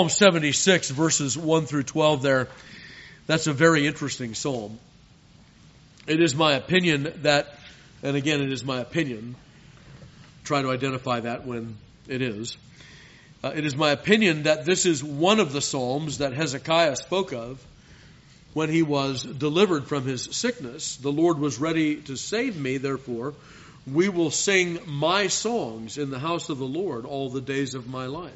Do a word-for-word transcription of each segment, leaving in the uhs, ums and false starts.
Psalm seventy-six, verses one through twelve there, that's a very interesting psalm. It is my opinion that, and again it is my opinion, try to identify that when it is. Uh, it is my opinion that this is one of the psalms that Hezekiah spoke of when he was delivered from his sickness. The Lord was ready to save me, therefore we will sing my songs in the house of the Lord all the days of my life.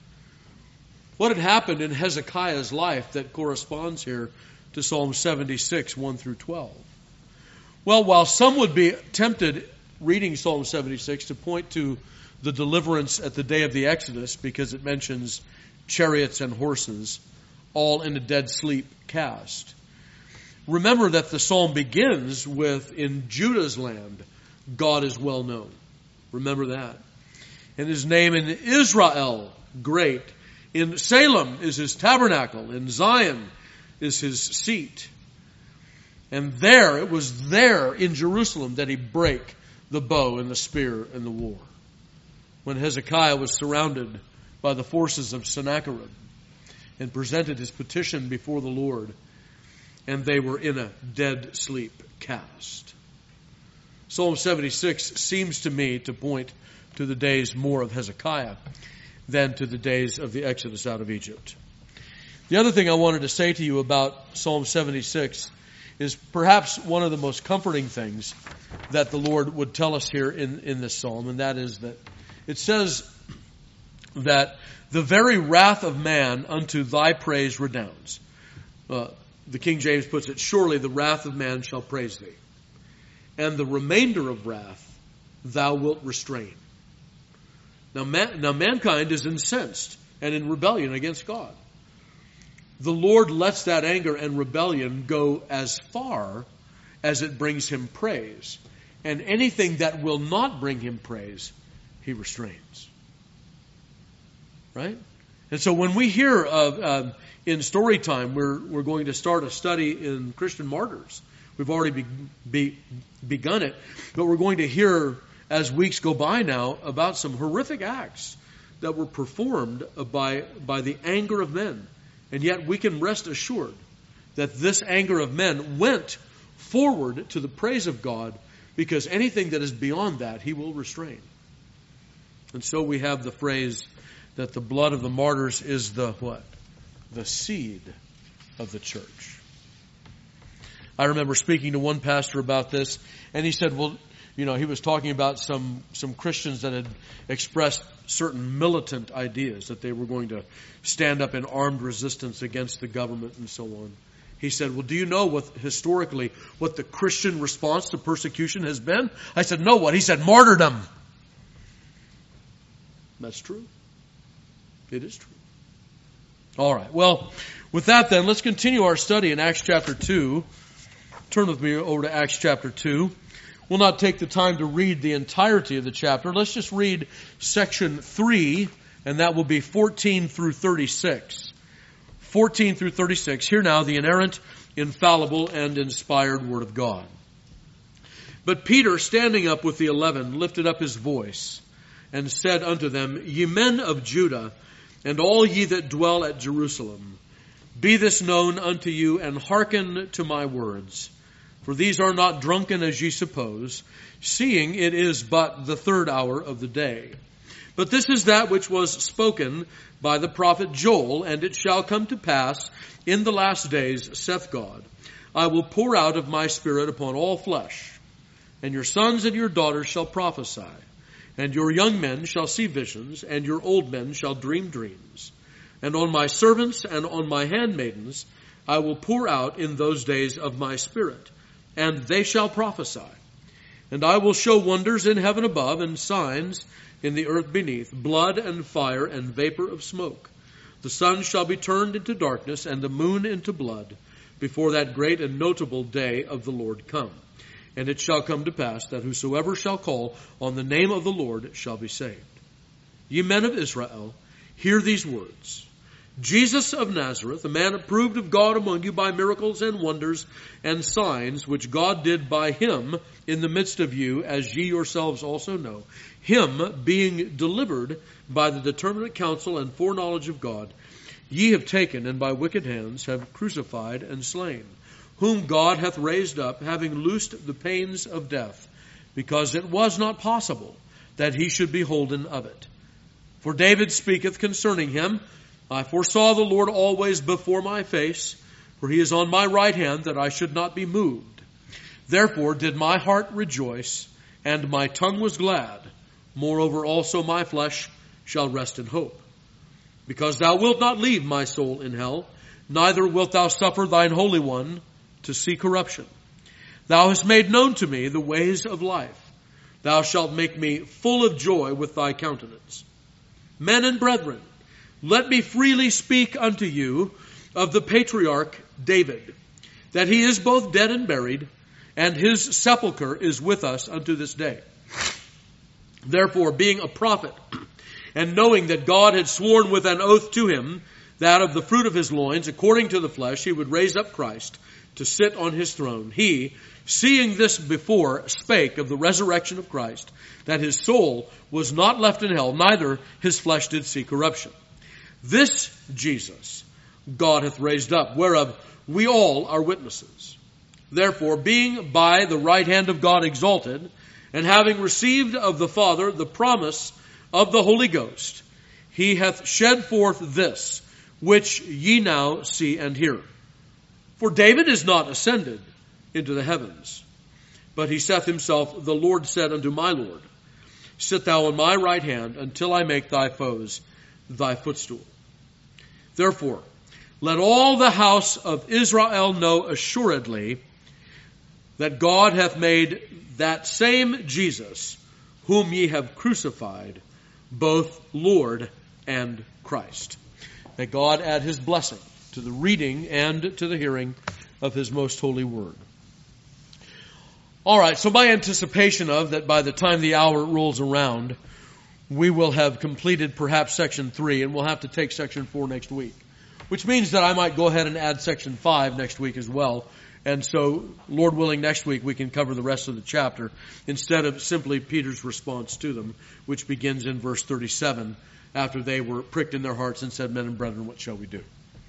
What had happened in Hezekiah's life that corresponds here to Psalm seventy-six, one through twelve? Well, while some would be tempted, reading Psalm seventy-six, to point to the deliverance at the day of the Exodus, because it mentions chariots and horses, all in a dead sleep cast. Remember that the psalm begins with, in Judah's land, God is well known. Remember that. And his name in Israel, great. In Salem is his tabernacle. In Zion is his seat. And there, it was there in Jerusalem that he brake the bow and the spear and the war. When Hezekiah was surrounded by the forces of Sennacherib and presented his petition before the Lord, and they were in a dead sleep cast. Psalm seventy-six seems to me to point to the days more of Hezekiah than to the days of the Exodus out of Egypt. The other thing I wanted to say to you about Psalm seventy-six is perhaps one of the most comforting things that the Lord would tell us here in, in this psalm, and that is that it says that the very wrath of man unto thy praise redounds. Uh, the King James puts it, surely the wrath of man shall praise thee, and the remainder of wrath thou wilt restrain. Now, man, now mankind is incensed and in rebellion against God. The Lord lets that anger and rebellion go as far as it brings him praise. And anything that will not bring him praise, he restrains. Right? And so when we hear of, um, in story time, we're, we're going to start a study in Christian martyrs. We've already be, be, begun it, but we're going to hear as weeks go by now about some horrific acts that were performed by, by the anger of men. And yet we can rest assured that this anger of men went forward to the praise of God, because anything that is beyond that, he will restrain. And so we have the phrase that the blood of the martyrs is the what? The seed of the church. I remember speaking to one pastor about this, and he said, well, you know, he was talking about some, some Christians that had expressed certain militant ideas, that they were going to stand up in armed resistance against the government and so on. He said, well, do you know what historically what the Christian response to persecution has been? I said, no, what? He said, martyrdom. That's true. It is true. All right. Well, with that then, let's continue our study in Acts chapter two. Turn with me over to Acts chapter two. We'll not take the time to read the entirety of the chapter. Let's just read section three, and that will be fourteen through thirty-six. fourteen through thirty-six. Hear now the inerrant, infallible, and inspired word of God. But Peter, standing up with the eleven, lifted up his voice and said unto them, Ye men of Judah, and all ye that dwell at Jerusalem, be this known unto you, and hearken to my words. For these are not drunken as ye suppose, seeing it is but the third hour of the day. But this is that which was spoken by the prophet Joel, and it shall come to pass in the last days, saith God, I will pour out of my spirit upon all flesh, and your sons and your daughters shall prophesy, and your young men shall see visions, and your old men shall dream dreams. And on my servants and on my handmaidens I will pour out in those days of my spirit, and they shall prophesy. And I will show wonders in heaven above, and signs in the earth beneath, blood and fire and vapor of smoke. The sun shall be turned into darkness, and the moon into blood, before that great and notable day of the Lord come. And it shall come to pass that whosoever shall call on the name of the Lord shall be saved. Ye men of Israel, hear these words. Jesus of Nazareth, a man approved of God among you by miracles and wonders and signs, which God did by him in the midst of you, as ye yourselves also know, him being delivered by the determinate counsel and foreknowledge of God, ye have taken, and by wicked hands have crucified and slain, whom God hath raised up, having loosed the pains of death, because it was not possible that he should be holden of it. For David speaketh concerning him, I foresaw the Lord always before my face, for he is on my right hand, that I should not be moved. Therefore did my heart rejoice, and my tongue was glad. Moreover also my flesh shall rest in hope. Because thou wilt not leave my soul in hell, neither wilt thou suffer thine Holy One to see corruption. Thou hast made known to me the ways of life. Thou shalt make me full of joy with thy countenance. Men and brethren, let me freely speak unto you of the patriarch David, that he is both dead and buried, and his sepulchre is with us unto this day. Therefore, being a prophet, and knowing that God had sworn with an oath to him, that of the fruit of his loins, according to the flesh, he would raise up Christ to sit on his throne, he, seeing this before, spake of the resurrection of Christ, that his soul was not left in hell, neither his flesh did see corruption. This Jesus God hath raised up, whereof we all are witnesses. Therefore, being by the right hand of God exalted, and having received of the Father the promise of the Holy Ghost, he hath shed forth this, which ye now see and hear. For David is not ascended into the heavens, but he saith himself, the Lord said unto my Lord, sit thou on my right hand until I make thy foes thy footstool. Therefore, let all the house of Israel know assuredly that God hath made that same Jesus, whom ye have crucified, both Lord and Christ. May God add his blessing to the reading and to the hearing of his most holy word. All right, so my anticipation of that by the time the hour rolls around, we will have completed perhaps section three, and we'll have to take section four next week, which means that I might go ahead and add section five next week as well. And so, Lord willing, next week we can cover the rest of the chapter instead of simply Peter's response to them, which begins in verse thirty-seven, after they were pricked in their hearts and said, men and brethren, what shall we do?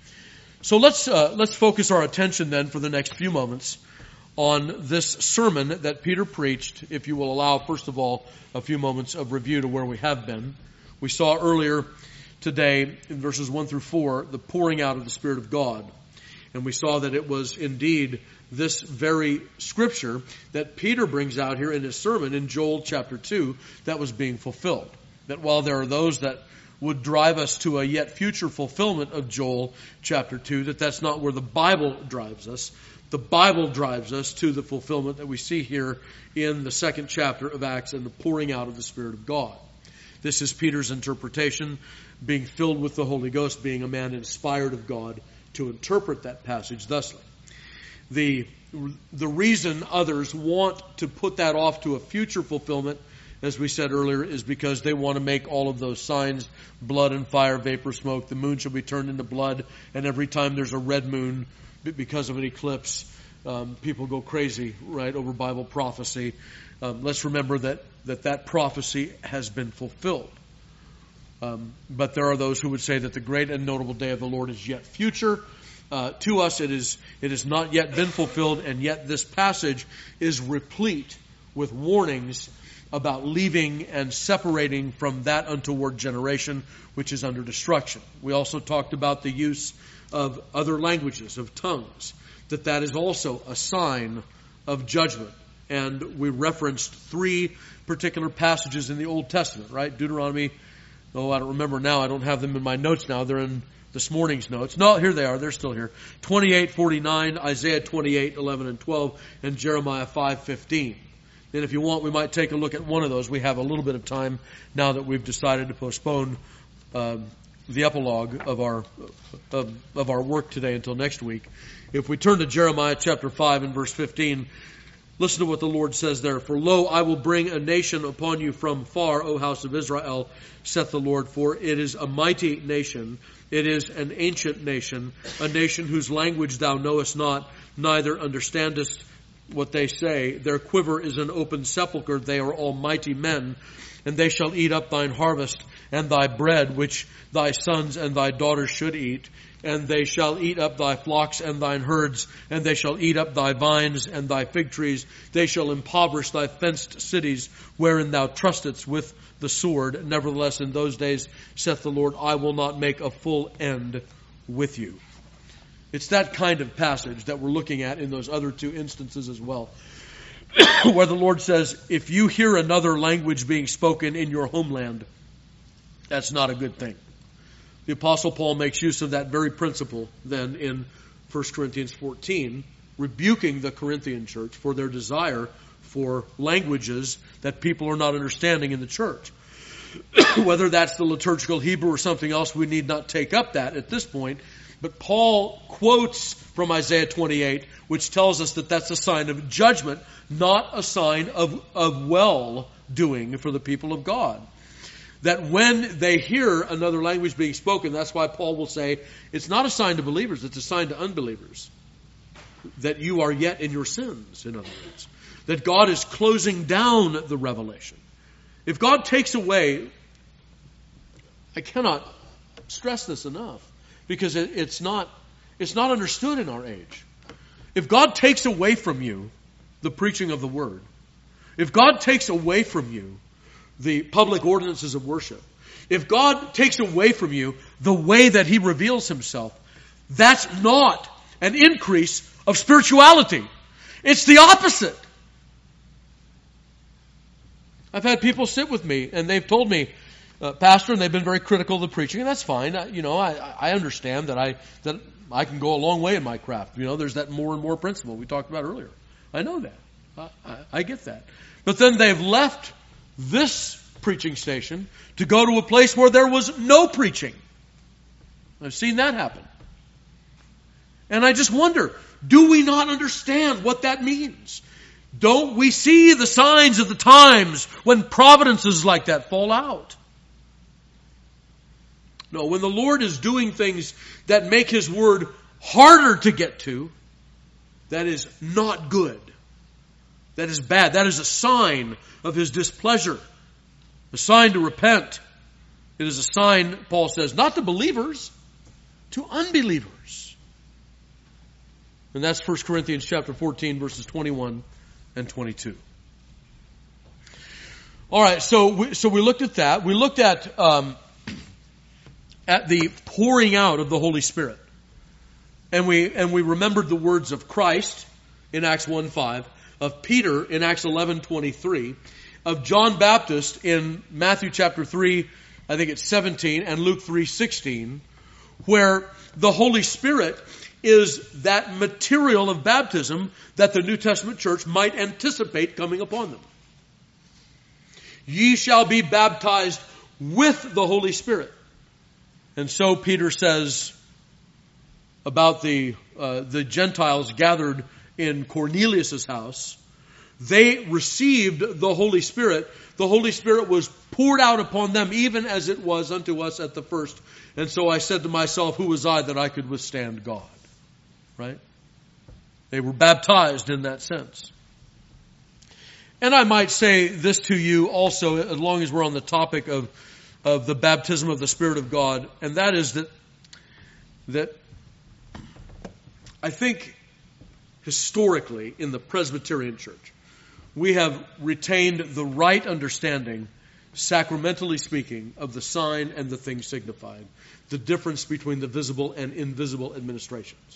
So let's uh, let's focus our attention then for the next few moments on this sermon that Peter preached, if you will allow, first of all, a few moments of review to where we have been. We saw earlier today in verses one through four, the pouring out of the Spirit of God. And we saw that it was indeed this very scripture that Peter brings out here in his sermon in Joel chapter two that was being fulfilled. That while there are those that would drive us to a yet future fulfillment of Joel chapter two, that that's not where the Bible drives us. The Bible drives us to the fulfillment that we see here in the second chapter of Acts and the pouring out of the Spirit of God. This is Peter's interpretation, being filled with the Holy Ghost, being a man inspired of God to interpret that passage thusly. The, the reason others want to put that off to a future fulfillment, as we said earlier, is because they want to make all of those signs, blood and fire, vapor, smoke, the moon shall be turned into blood, and every time there's a red moon because of an eclipse, um, people go crazy, right, over Bible prophecy. Um, let's remember that, that that prophecy has been fulfilled. Um, but there are those who would say that the great and notable day of the Lord is yet future. Uh, to us, it is it has not yet been fulfilled, and yet this passage is replete with warnings about leaving and separating from that untoward generation which is under destruction. We also talked about the use of other languages, of tongues, that that is also a sign of judgment. And we referenced three particular passages in the Old Testament, right? Deuteronomy, oh, I don't remember now. I don't have them in my notes now. They're in this morning's notes. No, here they are. They're still here. twenty-eight forty-nine, Isaiah twenty-eight eleven and twelve, and Jeremiah five fifteen. And if you want, we might take a look at one of those. We have a little bit of time now that we've decided to postpone um, the epilogue of our of, of our work today until next week. If we turn to Jeremiah chapter five and verse fifteen, listen to what the Lord says there. For lo, I will bring a nation upon you from far, O house of Israel, saith the Lord, for it is a mighty nation. It is an ancient nation, a nation whose language thou knowest not, neither understandest what they say. Their quiver is an open sepulchre. They are all mighty men. and they shall eat up thine harvest and thy bread, which thy sons and thy daughters should eat. And they shall eat up thy flocks and thine herds, and they shall eat up thy vines and thy fig trees. They shall impoverish thy fenced cities, wherein thou trustedst with the sword. Nevertheless, in those days, saith the Lord, I will not make a full end with you. It's that kind of passage that we're looking at in those other two instances as well, where the Lord says, if you hear another language being spoken in your homeland, that's not a good thing. The Apostle Paul makes use of that very principle then in First Corinthians fourteen, rebuking the Corinthian church for their desire for languages that people are not understanding in the church. Whether that's the liturgical Hebrew or something else, we need not take up that at this point. But Paul quotes from Isaiah twenty-eight, which tells us that that's a sign of judgment, not a sign of, of well-doing for the people of God. That when they hear another language being spoken, that's why Paul will say, it's not a sign to believers, it's a sign to unbelievers. That you are yet in your sins, in other words. That God is closing down the revelation. If God takes away, I cannot stress this enough, because it, it's not, it's not understood in our age. If God takes away from you the preaching of the Word, if God takes away from you the public ordinances of worship, if God takes away from you the way that He reveals Himself, that's not an increase of spirituality. It's the opposite. I've had people sit with me and they've told me, uh, Pastor, and they've been very critical of the preaching, and that's fine. I, you know, I, I understand that I that I can go a long way in my craft. You know, there's that more and more principle we talked about earlier. I know that. I, I, I get that. But then they've left this preaching station to go to a place where there was no preaching. I've seen that happen. And I just wonder, do we not understand what that means? Don't we see the signs of the times when providences like that fall out? No, when the Lord is doing things that make His Word harder to get to, that is not good. That is bad. That is a sign of His displeasure. A sign to repent. It is a sign, Paul says, not to believers, to unbelievers. And that's First Corinthians chapter fourteen, verses twenty-one and twenty-two. All right, so we, so we looked at that. We looked at um, at the pouring out of the Holy Spirit, and we and we remembered the words of Christ in Acts one five, of Peter in Acts eleven twenty-three, of John Baptist in Matthew chapter three, I think it's seventeen, and Luke three sixteen, where the Holy Spirit is that material of baptism that the New Testament church might anticipate coming upon them. Ye shall be baptized with the Holy Spirit. And so Peter says about the uh, the Gentiles gathered in Cornelius' house, they received the Holy Spirit. The Holy Spirit was poured out upon them even as it was unto us at the first. And so I said to myself, who was I that I could withstand God? Right? They were baptized in that sense. And I might say this to you also, as long as we're on the topic of, of the baptism of the Spirit of God, and that is that, that I think historically in the Presbyterian Church, we have retained the right understanding, sacramentally speaking, of the sign and the thing signified, the difference between the visible and invisible administrations.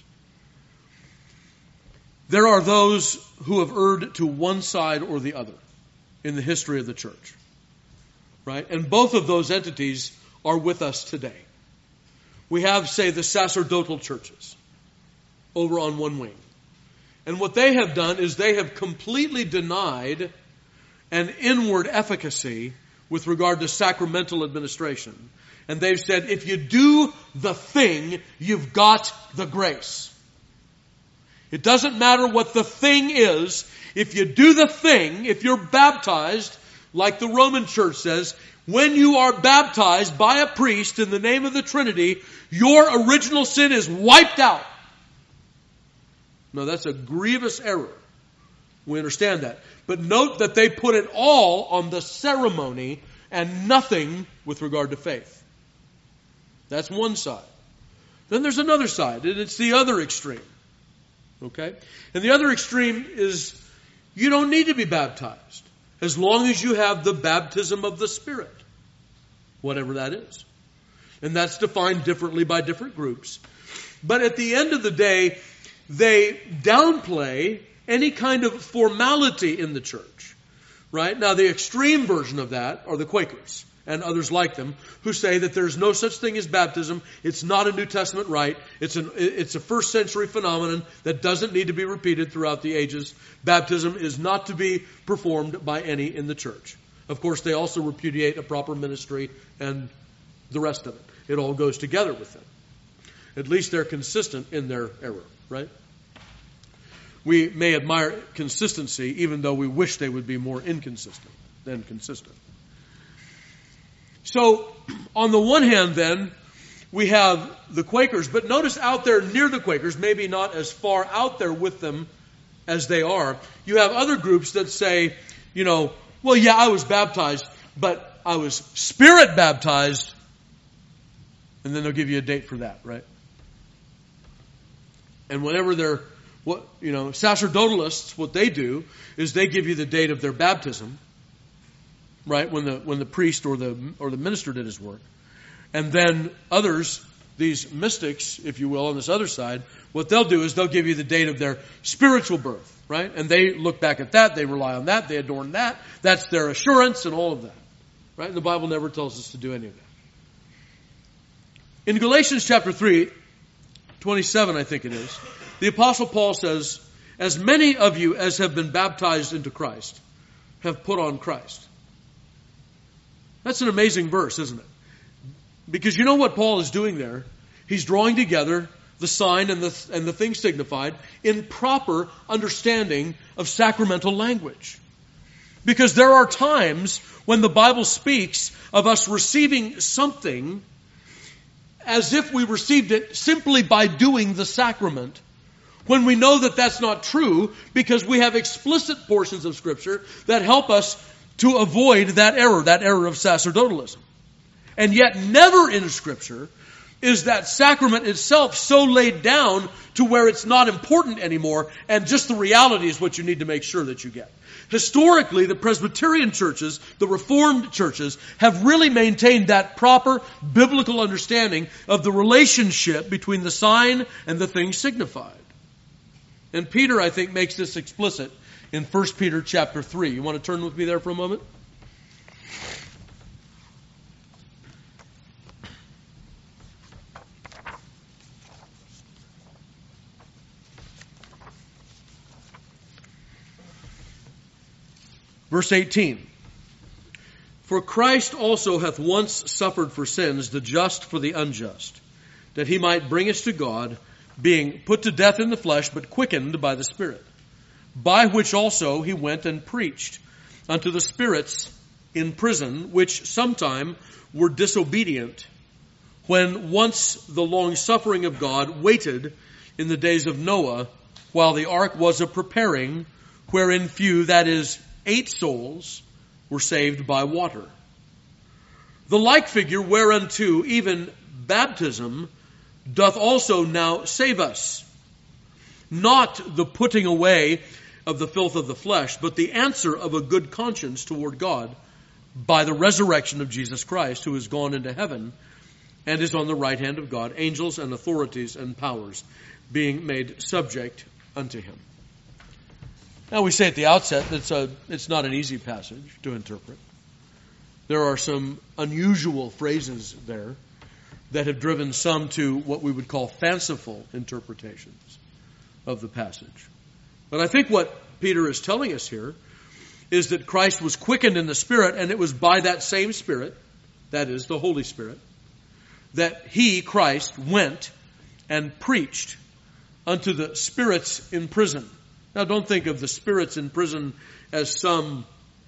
There are those who have erred to one side or the other in the history of the church. Right? And both of those entities are with us today. We have, say, the sacerdotal churches over on one wing. And what they have done is they have completely denied an inward efficacy with regard to sacramental administration. And they've said, if you do the thing, you've got the grace. It doesn't matter what the thing is. If you do the thing, if you're baptized, like the Roman Church says, when you are baptized by a priest in the name of the Trinity, your original sin is wiped out. No, that's a grievous error. We understand that. But note that they put it all on the ceremony and nothing with regard to faith. That's one side. Then there's another side, and it's the other extreme. Okay? And the other extreme is you don't need to be baptized as long as you have the baptism of the Spirit, whatever that is. And that's defined differently by different groups. But at the end of the day, they downplay any kind of formality in the church. Right? Now, the extreme version of that are the Quakers and others like them who say that there's no such thing as baptism. It's not a New Testament rite. It's an it's a first century phenomenon that doesn't need to be repeated throughout the ages. Baptism is not to be performed by any in the church. Of course, they also repudiate a proper ministry and the rest of it. It all goes together with them. At least they're consistent in their error, right? We may admire consistency, even though we wish they would be more inconsistent than consistent. So, on the one hand, then, we have the Quakers, but notice out there near the Quakers, maybe not as far out there with them as they are, you have other groups that say, you know, well, yeah, I was baptized, but I was Spirit baptized, and then they'll give you a date for that, right? And whenever they're What, you know, sacerdotalists, what they do is they give you the date of their baptism, right, when the when the priest or the or the minister did his work. And then others, these mystics, if you will, on this other side, what they'll do is they'll give you the date of their spiritual birth, right? And they look back at that, they rely on that, they adorn that. That's their assurance and all of that, right? And the Bible never tells us to do any of that. In Galatians chapter three, twenty-seven, I think it is, the Apostle Paul says, as many of you as have been baptized into Christ have put on Christ. That's an amazing verse, isn't it? Because you know what Paul is doing there? He's drawing together the sign and the, and the thing signified in proper understanding of sacramental language. Because there are times when the Bible speaks of us receiving something as if we received it simply by doing the sacrament, when we know that that's not true, because we have explicit portions of Scripture that help us to avoid that error, that error of sacerdotalism. And yet never in Scripture is that sacrament itself so laid down to where it's not important anymore, and just the reality is what you need to make sure that you get. Historically, the Presbyterian churches, the Reformed churches, have really maintained that proper biblical understanding of the relationship between the sign and the thing signified. And Peter, I think, makes this explicit in First Peter chapter three. You want to turn with me there for a moment? Verse eighteen. For Christ also hath once suffered for sins, the just for the unjust, that he might bring us to God, being put to death in the flesh, but quickened by the Spirit, by which also he went and preached unto the spirits in prison, which sometime were disobedient, when once the long suffering of God waited in the days of Noah, while the ark was a preparing, wherein few, that is, eight souls, were saved by water. The like figure whereunto even baptism doth also now save us, not the putting away of the filth of the flesh, but the answer of a good conscience toward God by the resurrection of Jesus Christ, who is gone into heaven and is on the right hand of God, angels and authorities and powers being made subject unto him. Now, we say at the outset that it's, a, it's not an easy passage to interpret. There are some unusual phrases there that have driven some to what we would call fanciful interpretations of the passage. But I think what Peter is telling us here is that Christ was quickened in the Spirit, and it was by that same Spirit, that is, the Holy Spirit, that he, Christ, went and preached unto the spirits in prison. Now, don't think of the spirits in prison as some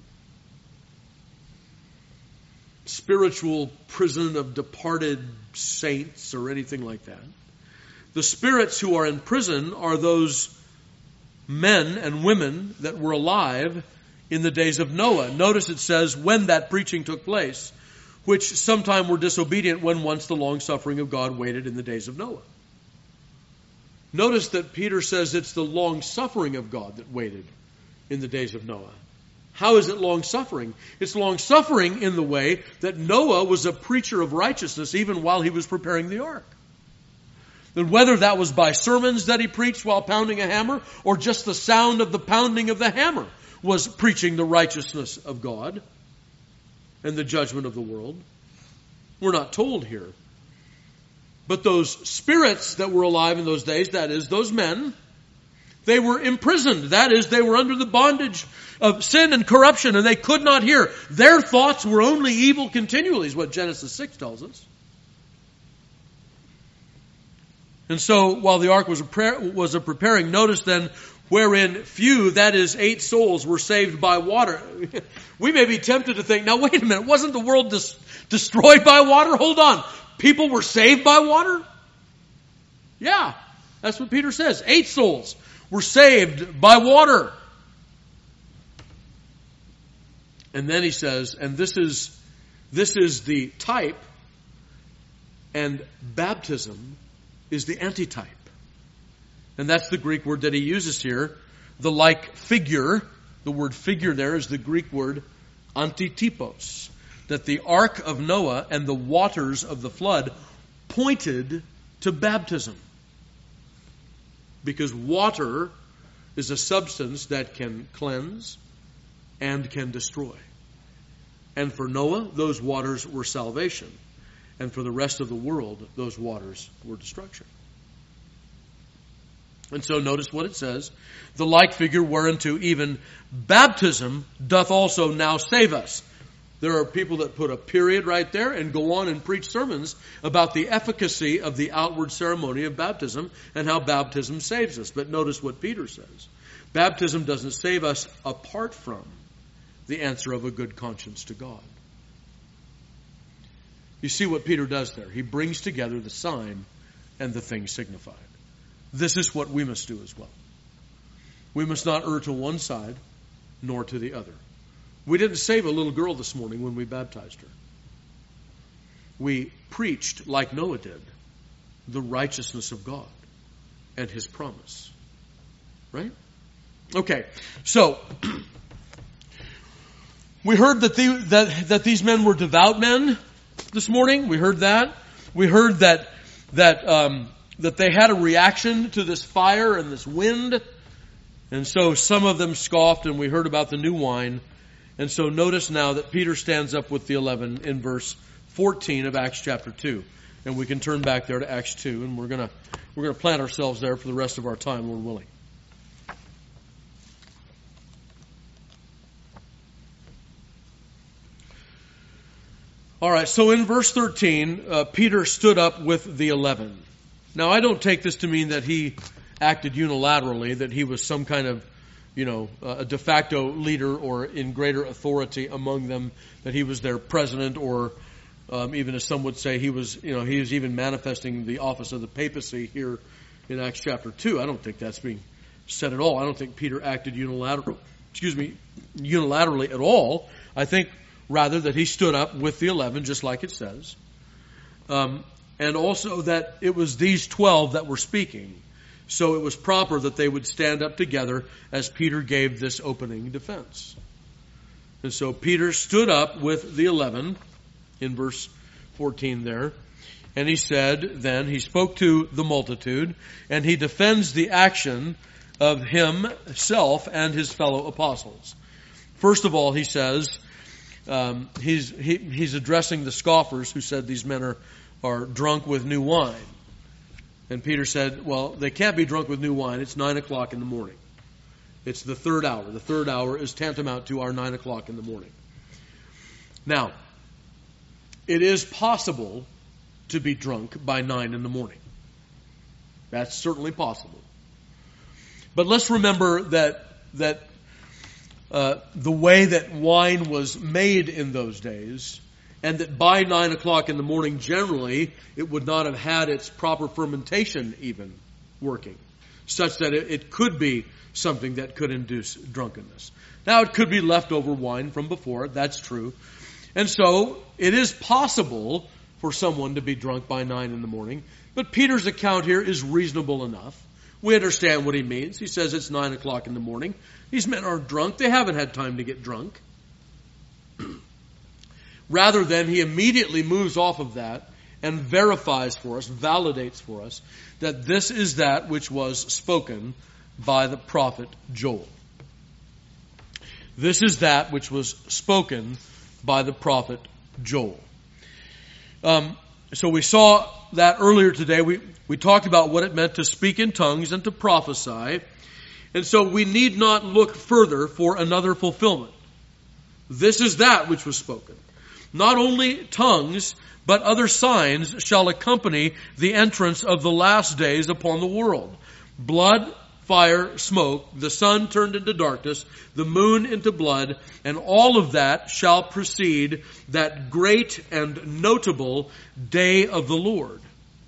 spiritual prison of departed saints or anything like that. The spirits who are in prison are those men and women that were alive in the days of Noah. Notice it says when that preaching took place, which sometime were disobedient when once the long suffering of God waited in the days of Noah. Notice that Peter says it's the long suffering of God that waited in the days of Noah. How is it long suffering? It's long suffering in the way that Noah was a preacher of righteousness even while he was preparing the ark. And whether that was by sermons that he preached while pounding a hammer, or just the sound of the pounding of the hammer was preaching the righteousness of God and the judgment of the world, we're not told here. But those spirits that were alive in those days, that is, those men, they were imprisoned. That is, they were under the bondage of sin and corruption, and they could not hear. Their thoughts were only evil continually, is what Genesis six tells us. And so, while the ark was a, prayer, was a preparing, notice then, wherein few, that is, eight souls, were saved by water. We may be tempted to think, now wait a minute, wasn't the world dis- destroyed by water? Hold on. People were saved by water? Yeah, that's what Peter says. Eight souls were saved by water. And then he says, and this is, this is the type, and baptism is the antitype. And that's the Greek word that he uses here. The like figure, the word figure there is the Greek word antitypos. That the ark of Noah and the waters of the flood pointed to baptism. Because water is a substance that can cleanse and can destroy. And for Noah, those waters were salvation. And for the rest of the world, those waters were destruction. And so notice what it says. The like figure whereunto even baptism doth also now save us. There are people that put a period right there and go on and preach sermons about the efficacy of the outward ceremony of baptism and how baptism saves us. But notice what Peter says. Baptism doesn't save us apart from the answer of a good conscience to God. You see what Peter does there. He brings together the sign and the thing signified. This is what we must do as well. We must not err to one side nor to the other. We didn't save a little girl this morning when we baptized her. We preached, like Noah did, the righteousness of God and His promise. Right? Okay, so we heard that, the, that, that these men were devout men this morning. We heard that. We heard that that um, that they had a reaction to this fire and this wind. And so some of them scoffed, and we heard about the new wine. And so notice now that Peter stands up with the eleven in verse fourteen of Acts chapter two. And we can turn back there to Acts two, and we're gonna we're gonna plant ourselves there for the rest of our time, Lord willing. All right, so in verse thirteen, uh, Peter stood up with the eleven. Now, I don't take this to mean that he acted unilaterally, that he was some kind of, you know, a de facto leader or in greater authority among them, that he was their president, or um, even as some would say, he was, you know, he was even manifesting the office of the papacy here in Acts chapter two. I don't think that's being said at all. I don't think Peter acted unilaterally, excuse me, unilaterally at all. I think rather that he stood up with the eleven, just like it says. Um, and also that it was these twelve that were speaking. So it was proper that they would stand up together as Peter gave this opening defense. And so Peter stood up with the eleven in verse fourteen there. And he said, then, he spoke to the multitude, and he defends the action of himself and his fellow apostles. First of all, he says, Um, he's he, he's addressing the scoffers who said these men are, are drunk with new wine. And Peter said, well, they can't be drunk with new wine. It's nine o'clock in the morning. It's the third hour. The third hour is tantamount to our nine o'clock in the morning. Now, it is possible to be drunk by nine in the morning. That's certainly possible. But let's remember that that Uh, the way that wine was made in those days, and that by nine o'clock in the morning, generally, it would not have had its proper fermentation even working. such that it, it could be something that could induce drunkenness. Now, it could be leftover wine from before. That's true. And so, it is possible for someone to be drunk by nine in the morning. But Peter's account here is reasonable enough. We understand what he means. He says it's nine o'clock in the morning. These men aren't drunk. They haven't had time to get drunk. Rather than he immediately moves off of that and verifies for us, validates for us, that this is that which was spoken by the prophet Joel. This is that which was spoken by the prophet Joel. Um, so we saw that earlier today. We, we talked about what it meant to speak in tongues and to prophesy. And so we need not look further for another fulfillment. This is that which was spoken. Not only tongues, but other signs shall accompany the entrance of the last days upon the world. Blood, fire, smoke, the sun turned into darkness, the moon into blood, and all of that shall precede that great and notable day of the Lord.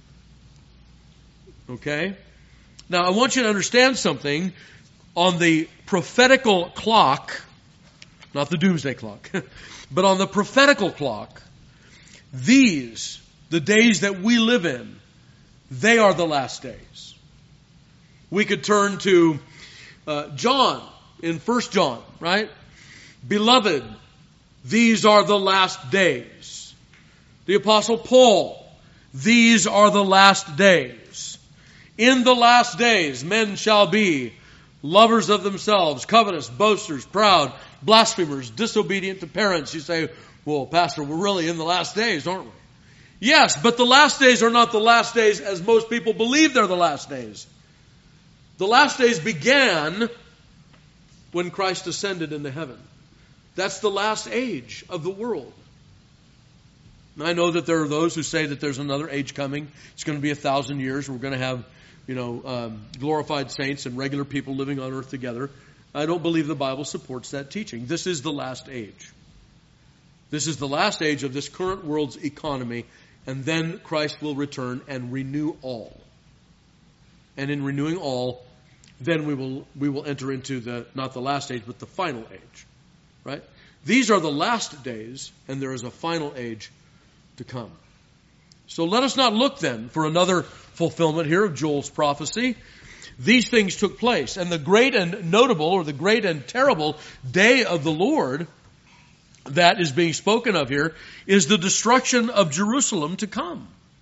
Okay? Now, I want you to understand something. On the prophetical clock, not the doomsday clock, but on the prophetical clock, these, the days that we live in, they are the last days. We could turn to uh, John in First John, right? Beloved, these are the last days. The Apostle Paul, these are the last days. In the last days, men shall be lovers of themselves, covetous, boasters, proud, blasphemers, disobedient to parents. You say, well, Pastor, we're really in the last days, aren't we? Yes, but the last days are not the last days as most people believe they're the last days. The last days began when Christ ascended into heaven. That's the last age of the world. And I know that there are those who say that there's another age coming. It's going to be a thousand years. We're going to have, you know, um, glorified saints and regular people living on earth together. I don't believe the Bible supports that teaching. This is the last age. This is the last age of this current world's economy, and then Christ will return and renew all. And in renewing all, then we will we will enter into the not the last age, but the final age. Right? These are the last days, and there is a final age to come. So let us not look then for another fulfillment here of Joel's prophecy. These things took place, and the great and notable, or the great and terrible day of the Lord that is being spoken of here is the destruction of Jerusalem to come.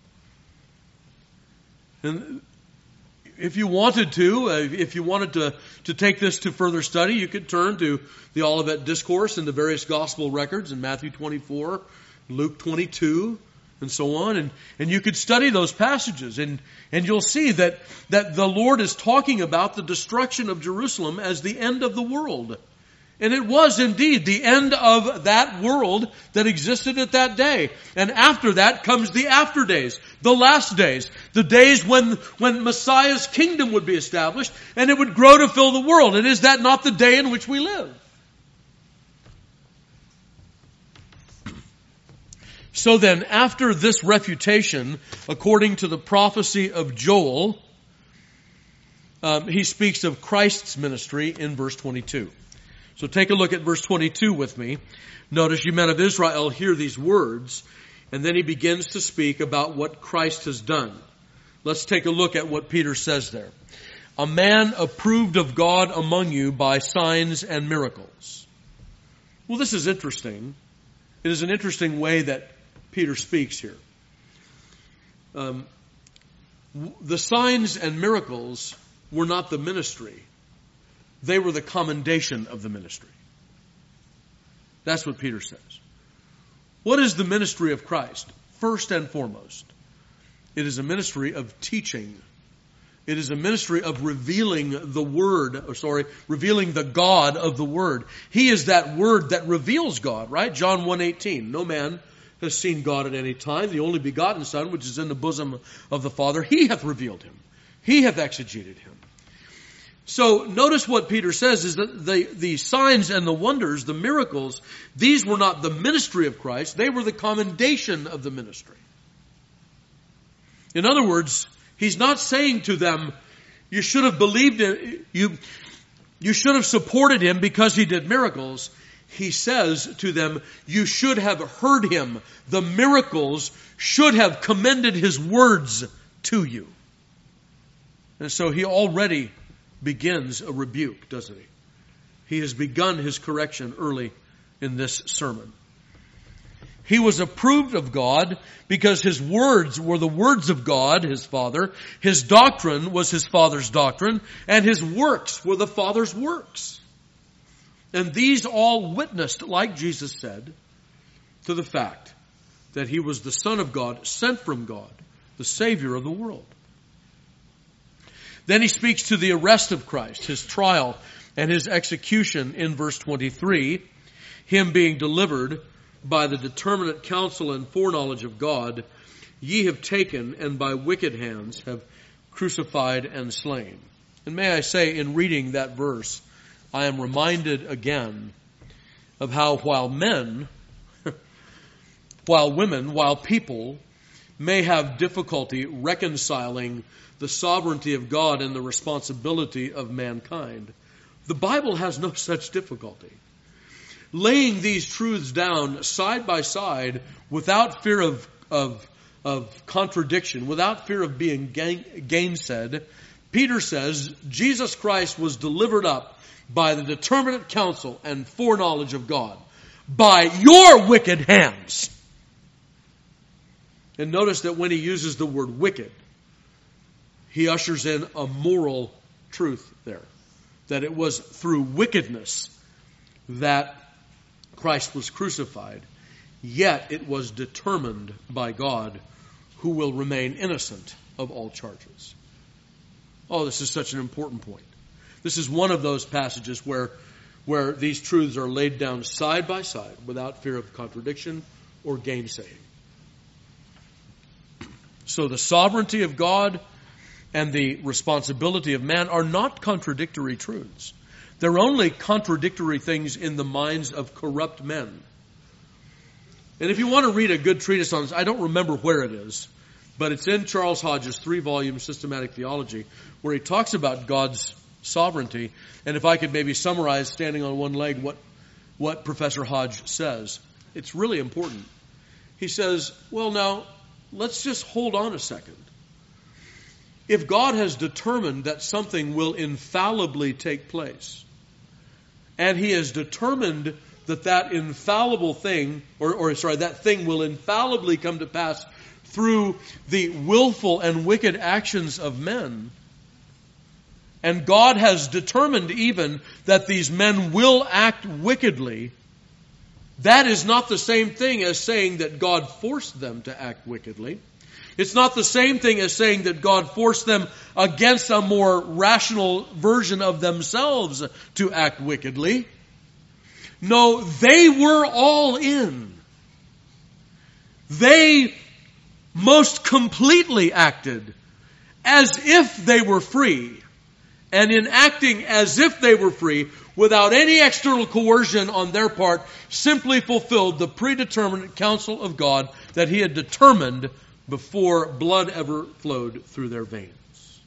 And if you wanted to, uh, if you wanted to, to take this to further study, you could turn to the Olivet Discourse and the various gospel records in Matthew twenty-four, Luke twenty-two, and so on. And, and you could study those passages, and, and you'll see that, that the Lord is talking about the destruction of Jerusalem as the end of the world. And it was indeed the end of that world that existed at that day. And after that comes the after days, the last days, the days when, when Messiah's kingdom would be established and it would grow to fill the world. And is that not the day in which we live? So then, after this refutation, according to the prophecy of Joel, um, he speaks of Christ's ministry in verse twenty-two. So take a look at verse twenty-two with me. Notice, you men of Israel, hear these words, and then he begins to speak about what Christ has done. Let's take a look at what Peter says there. A man approved of God among you by signs and miracles. Well, this is interesting. It is an interesting way that Peter speaks here. Um, the signs and miracles were not the ministry. They were the commendation of the ministry. That's what Peter says. What is the ministry of Christ? First and foremost, it is a ministry of teaching. It is a ministry of revealing the Word, or sorry, revealing the God of the Word. He is that Word that reveals God, right? John one eighteen. No man has seen God at any time. The only begotten Son, which is in the bosom of the Father, He hath revealed Him. He hath exegeted Him. So notice what Peter says is that the, the signs and the wonders, the miracles, these were not the ministry of Christ. They were the commendation of the ministry. In other words, he's not saying to them, You should have believed it. You, you should have supported him because he did miracles. He says to them, you should have heard him. The miracles should have commended his words to you. And so he already begins a rebuke, doesn't he? He has begun his correction early in this sermon. He was approved of God because his words were the words of God, his Father. His doctrine was his Father's doctrine, and his works were the Father's works. And these all witnessed, like Jesus said, to the fact that he was the Son of God, sent from God, the Savior of the world. Then he speaks to the arrest of Christ, his trial, and his execution in verse twenty-three, him being delivered by the determinate counsel and foreknowledge of God, ye have taken and by wicked hands have crucified and slain. And may I say, in reading that verse, I am reminded again of how while men, while women, while people may have difficulty reconciling the sovereignty of God and the responsibility of mankind, the Bible has no such difficulty. Laying these truths down side by side without fear of, of, of contradiction, without fear of being gain, gainsaid, Peter says Jesus Christ was delivered up by the determinate counsel and foreknowledge of God, by your wicked hands. And notice that when he uses the word wicked, he ushers in a moral truth there. That it was through wickedness that Christ was crucified, yet it was determined by God who will remain innocent of all charges. Oh, this is such an important point. This is one of those passages where, where these truths are laid down side by side without fear of contradiction or gainsaying. So the sovereignty of God and the responsibility of man are not contradictory truths. They're only contradictory things in the minds of corrupt men. And if you want to read a good treatise on this, I don't remember where it is, but it's in Charles Hodge's three-volume Systematic Theology, where he talks about God's sovereignty. And if I could maybe summarize, standing on one leg, what, what Professor Hodge says, it's really important. He says, well, now, let's just hold on a second. If God has determined that something will infallibly take place, and he has determined that that infallible thing, or, or sorry, that thing will infallibly come to pass through the willful and wicked actions of men, and God has determined even that these men will act wickedly, that is not the same thing as saying that God forced them to act wickedly. It's not the same thing as saying that God forced them against a more rational version of themselves to act wickedly. No, they were all in. They most completely acted as if they were free. And in acting as if they were free, without any external coercion on their part, simply fulfilled the predetermined counsel of God that he had determined before blood ever flowed through their veins.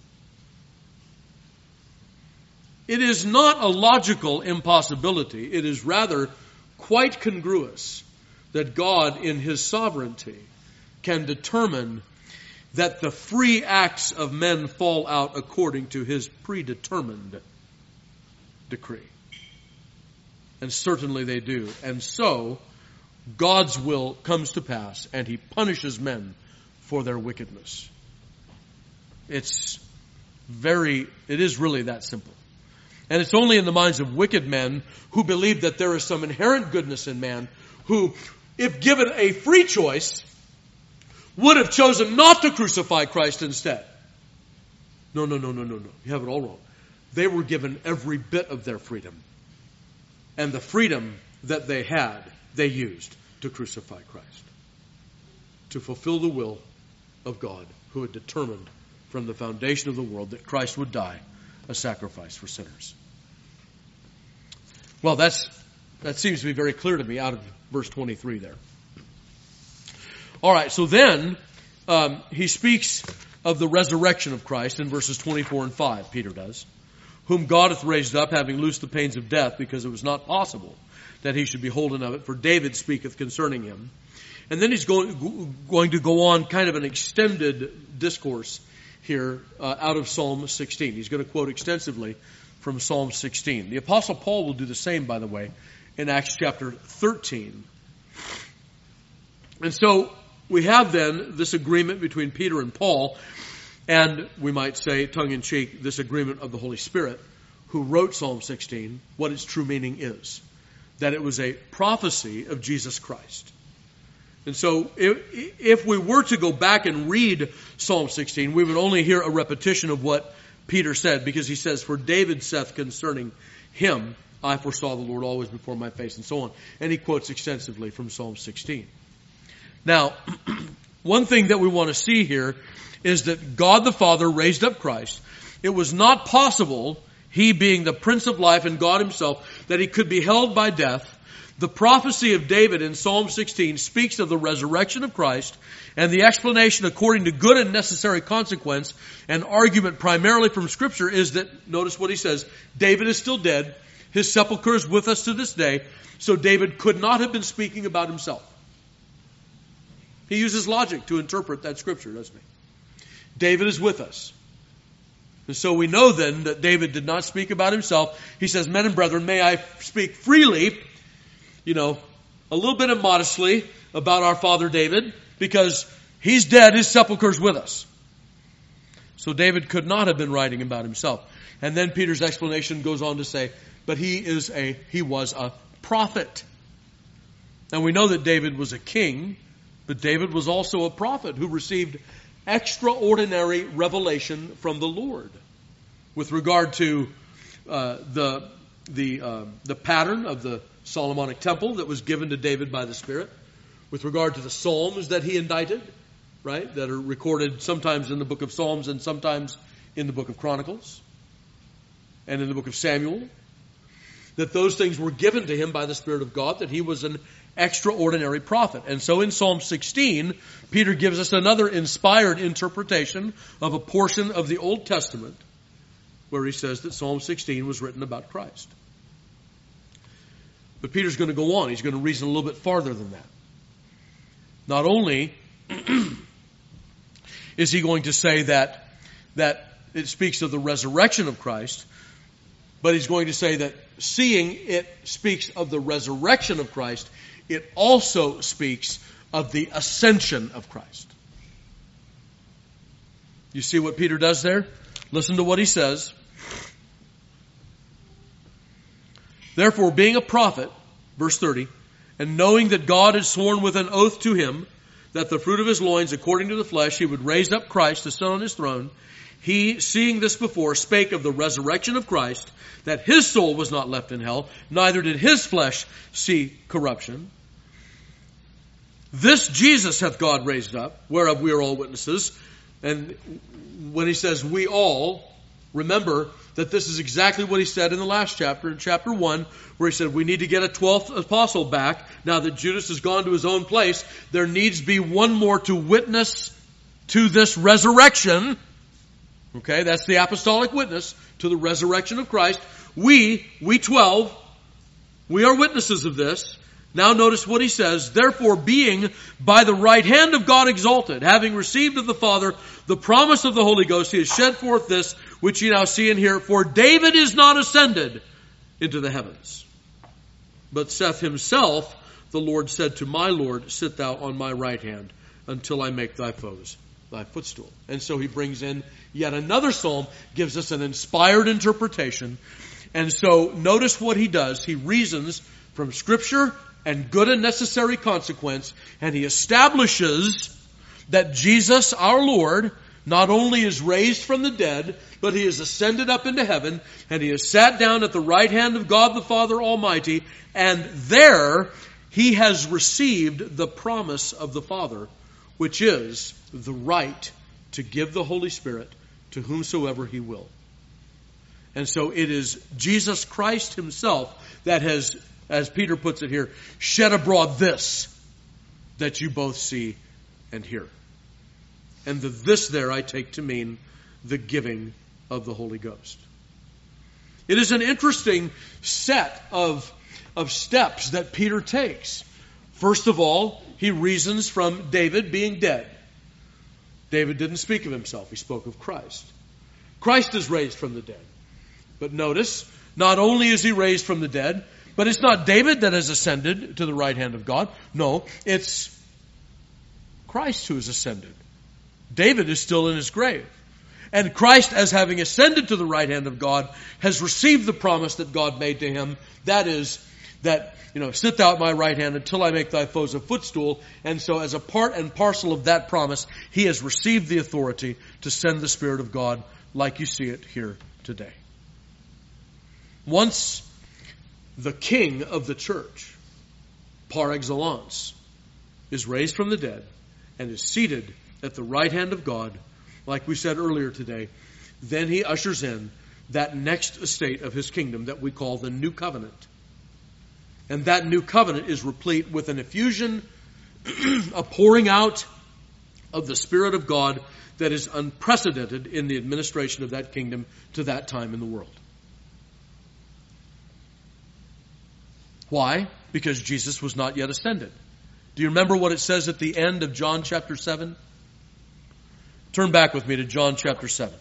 It is not a logical impossibility. It is rather quite congruous that God, in his sovereignty, can determine that the free acts of men fall out according to his predetermined decree. And certainly they do. And so, God's will comes to pass, and he punishes men for their wickedness. It's very, it is really that simple. And it's only in the minds of wicked men who believe that there is some inherent goodness in man who, if given a free choice, would have chosen not to crucify Christ instead. No, no, no, no, no, no. You have it all wrong. They were given every bit of their freedom. And the freedom that they had, they used to crucify Christ. To fulfill the will of God, who had determined from the foundation of the world that Christ would die a sacrifice for sinners. Well, that's that seems to be very clear to me out of verse twenty-three there. All right, so then um, he speaks of the resurrection of Christ in verses twenty-four and five, Peter does, whom God hath raised up, having loosed the pains of death, because it was not possible that he should be holden of it, for David speaketh concerning him. And then he's going, going to go on kind of an extended discourse here uh, out of Psalm sixteen. He's going to quote extensively from Psalm sixteen. The Apostle Paul will do the same, by the way, in Acts chapter thirteen. And so we have then this agreement between Peter and Paul, and we might say, tongue-in-cheek, this agreement of the Holy Spirit, who wrote Psalm sixteen, what its true meaning is. That it was a prophecy of Jesus Christ. And so if, if we were to go back and read Psalm sixteen, we would only hear a repetition of what Peter said, because he says, for David saith concerning him, I foresaw the Lord always before my face, and so on. And he quotes extensively from Psalm sixteen. Now, one thing that we want to see here is that God the Father raised up Christ. It was not possible, he being the Prince of Life and God himself, that he could be held by death. The prophecy of David in Psalm sixteen speaks of the resurrection of Christ, and the explanation according to good and necessary consequence, and argument primarily from Scripture, is that, notice what he says, David is still dead, his sepulchre is with us to this day, so David could not have been speaking about himself. He uses logic to interpret that Scripture, doesn't he? David is with us. And so we know then that David did not speak about himself. He says, men and brethren, may I speak freely, you know, a little bit immodestly about our father David, because he's dead, his sepulchre's with us. So David could not have been writing about himself. And then Peter's explanation goes on to say, but he is a, he was a prophet. And we know that David was a king, but David was also a prophet who received extraordinary revelation from the Lord with regard to uh, the the uh, the pattern of the Solomonic temple that was given to David by the Spirit, with regard to the Psalms that he indited, right, that are recorded sometimes in the book of Psalms and sometimes in the book of Chronicles and in the book of Samuel, that those things were given to him by the Spirit of God, that he was an extraordinary prophet. And so in Psalm sixteen, Peter gives us another inspired interpretation of a portion of the Old Testament where he says that Psalm sixteen was written about Christ. But Peter's going to go on. He's going to reason a little bit farther than that. Not only is he going to say that, that it speaks of the resurrection of Christ, but he's going to say that seeing it speaks of the resurrection of Christ, it also speaks of the ascension of Christ. You see what Peter does there? Listen to what he says. Therefore, being a prophet, verse thirty, and knowing that God had sworn with an oath to him that the fruit of his loins, according to the flesh, he would raise up Christ to sit on his throne, he, seeing this before, spake of the resurrection of Christ, that his soul was not left in hell, neither did his flesh see corruption. This Jesus hath God raised up, whereof we are all witnesses. And when he says we all, remember that this is exactly what he said in the last chapter, in chapter one, where he said we need to get a twelfth apostle back. Now that Judas has gone to his own place, there needs to be one more to witness to this resurrection. Okay, that's the apostolic witness to the resurrection of Christ. We, we twelve, we are witnesses of this. Now notice what he says, therefore being by the right hand of God exalted, having received of the Father the promise of the Holy Ghost, he has shed forth this, which ye now see and hear. For David is not ascended into the heavens, but saith himself, the Lord said to my Lord, sit thou on my right hand, until I make thy foes thy footstool. And so he brings in yet another psalm, gives us an inspired interpretation. And so notice what he does. He reasons from Scripture and good and necessary consequence, and he establishes that Jesus, our Lord, not only is raised from the dead, but he is ascended up into heaven, and he is sat down at the right hand of God the Father Almighty, and there he has received the promise of the Father, which is the right to give the Holy Spirit to whomsoever he will. And so it is Jesus Christ himself that has, as Peter puts it here, shed abroad this, that you both see and hear. And the this there I take to mean the giving of the Holy Ghost. It is an interesting set of, of steps that Peter takes. First of all, he reasons from David being dead. David didn't speak of himself. He spoke of Christ. Christ is raised from the dead. But notice, not only is he raised from the dead, but it's not David that has ascended to the right hand of God. No, it's Christ who has ascended. David is still in his grave. And Christ, as having ascended to the right hand of God, has received the promise that God made to him. That is, that, you know, sit thou at my right hand until I make thy foes a footstool. And so as a part and parcel of that promise, he has received the authority to send the Spirit of God like you see it here today. Once the king of the church, par excellence, is raised from the dead and is seated at the right hand of God, like we said earlier today, then he ushers in that next estate of his kingdom that we call the New Covenant. And that New Covenant is replete with an effusion, a pouring out of the Spirit of God that is unprecedented in the administration of that kingdom to that time in the world. Why? Because Jesus was not yet ascended. Do you remember what it says at the end of John chapter seven? Turn back with me to John chapter seven.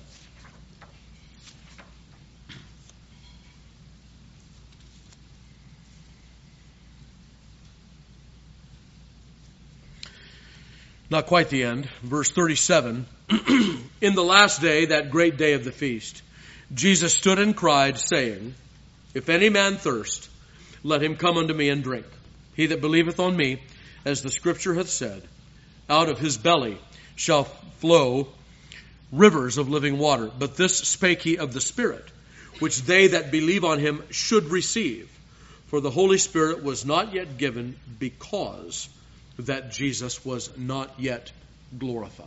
Not quite the end. Verse thirty-seven. In the last day, that great day of the feast, Jesus stood and cried, saying, If any man thirst, let him come unto me and drink. He that believeth on me, as the Scripture hath said, out of his belly shall flow rivers of living water. But this spake he of the Spirit, which they that believe on him should receive. For the Holy Spirit was not yet given, because that Jesus was not yet glorified.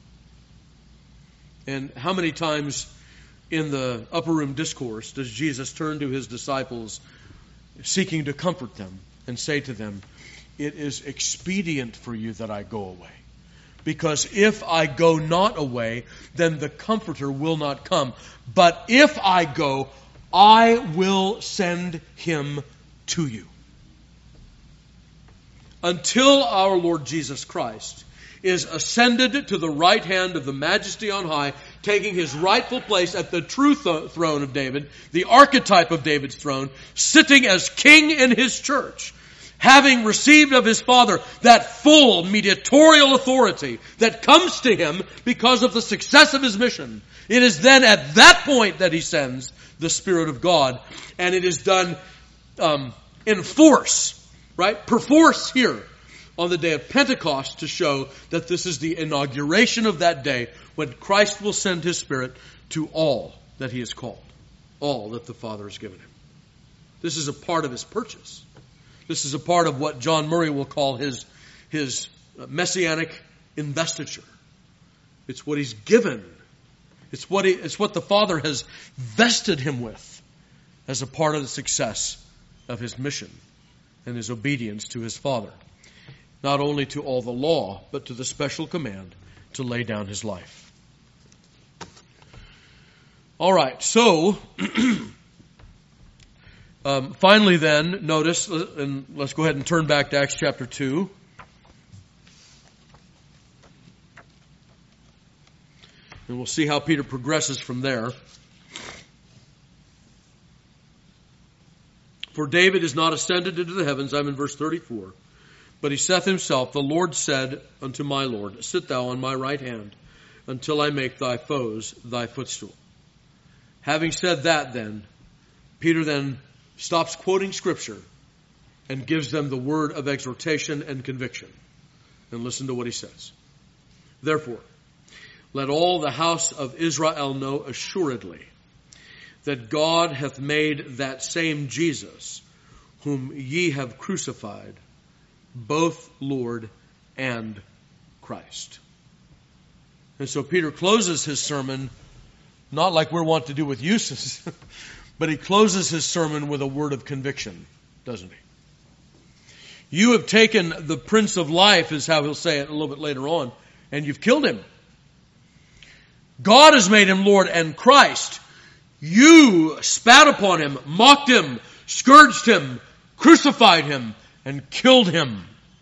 And how many times in the upper room discourse does Jesus turn to his disciples, seeking to comfort them, and say to them, it is expedient for you that I go away. Because if I go not away, then the Comforter will not come. But if I go, I will send him to you. Until our Lord Jesus Christ is ascended to the right hand of the Majesty on high, taking his rightful place at the true th- throne of David, the archetype of David's throne, sitting as king in his church, having received of his Father that full mediatorial authority that comes to him because of the success of his mission. It is then at that point that he sends the Spirit of God, and it is done um, in force, right? Perforce here on the day of Pentecost, to show that this is the inauguration of that day when Christ will send his Spirit to all that he has called, all that the Father has given him. This is a part of his purchase. This is a part of what John Murray will call his, his messianic investiture. It's what he's given. It's what he, it's what the Father has vested him with as a part of the success of his mission and his obedience to his Father. Not only to all the law, but to the special command to lay down his life. All right, so um, finally then, notice, and let's go ahead and turn back to Acts chapter two. And we'll see how Peter progresses from there. For David is not ascended into the heavens, I'm in verse thirty-four. But he saith himself, the Lord said unto my Lord, sit thou on my right hand, until I make thy foes thy footstool. Having said that then, Peter then stops quoting Scripture and gives them the word of exhortation and conviction. And listen to what he says. Therefore, let all the house of Israel know assuredly that God hath made that same Jesus, whom ye have crucified, both Lord and Christ. And so Peter closes his sermon, not like we're wont to do with uses, but he closes his sermon with a word of conviction, doesn't he? You have taken the Prince of Life, is how he'll say it a little bit later on, and you've killed him. God has made him Lord and Christ. You spat upon him, mocked him, scourged him, crucified him, and killed him.